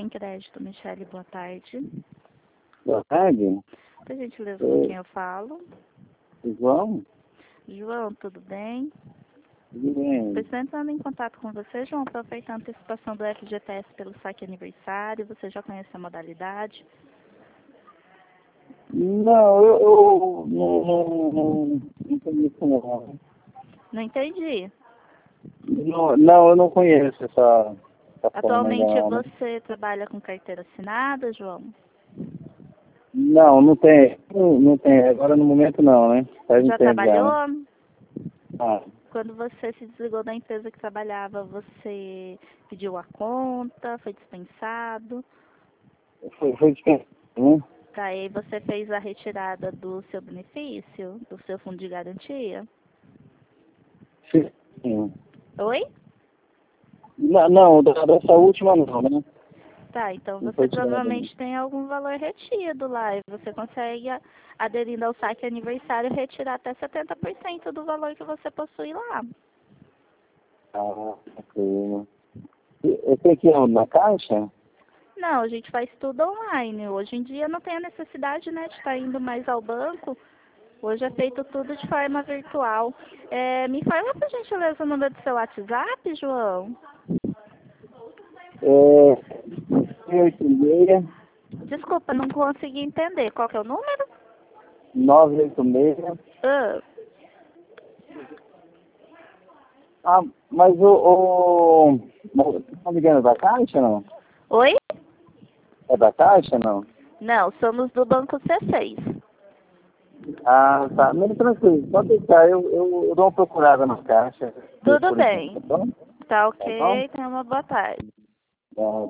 Sem Crédito, Michele, boa tarde. Boa tarde. Por gentileza, com quem eu falo? João? João, tudo bem? Tudo bem. Estou entrando em contato com você, João, para feita a antecipação do FGTS pelo saque aniversário. Você já conhece a modalidade? Não, eu não entendi isso não. Não entendi. Não, eu não conheço essa forma ainda Atualmente não, né? você trabalha com carteira assinada, João? Não tem. Não tem. Agora no momento não, né? Faz um Já tempo já, né? trabalhou? Ah, Quando você se desligou da empresa que trabalhava, você pediu a conta, foi dispensado? foi dispensado, né? Tá, aí você fez a retirada do seu benefício, do seu fundo de garantia? Sim. Oi? Não, dessa última não, né? Tá, então Não você foi tirado ainda. provavelmente tem algum valor retido lá e você consegue, aderindo ao saque aniversário, retirar até 70% do valor que você possui lá. Ah, ok. Eu tenho que ir na caixa? Não, a gente faz tudo online. Hoje em dia não tem a necessidade, né, de estar indo mais ao banco. Hoje é feito tudo de forma virtual. Me fala, por gentileza, o número do seu WhatsApp, João? 86 Desculpa, não consegui entender. Qual que é o número? 986. Ah, Ah, mas o tá ligando da Caixa, não? oi? É da Caixa, não? Não, somos do Banco C6. Ah, tá. Não, tranquilo. Pode deixar. Eu dou uma procurada na Caixa. Tudo Por enquanto, bem. tá bom? Tá Tá bom? ok, tenha uma boa tarde. Tá.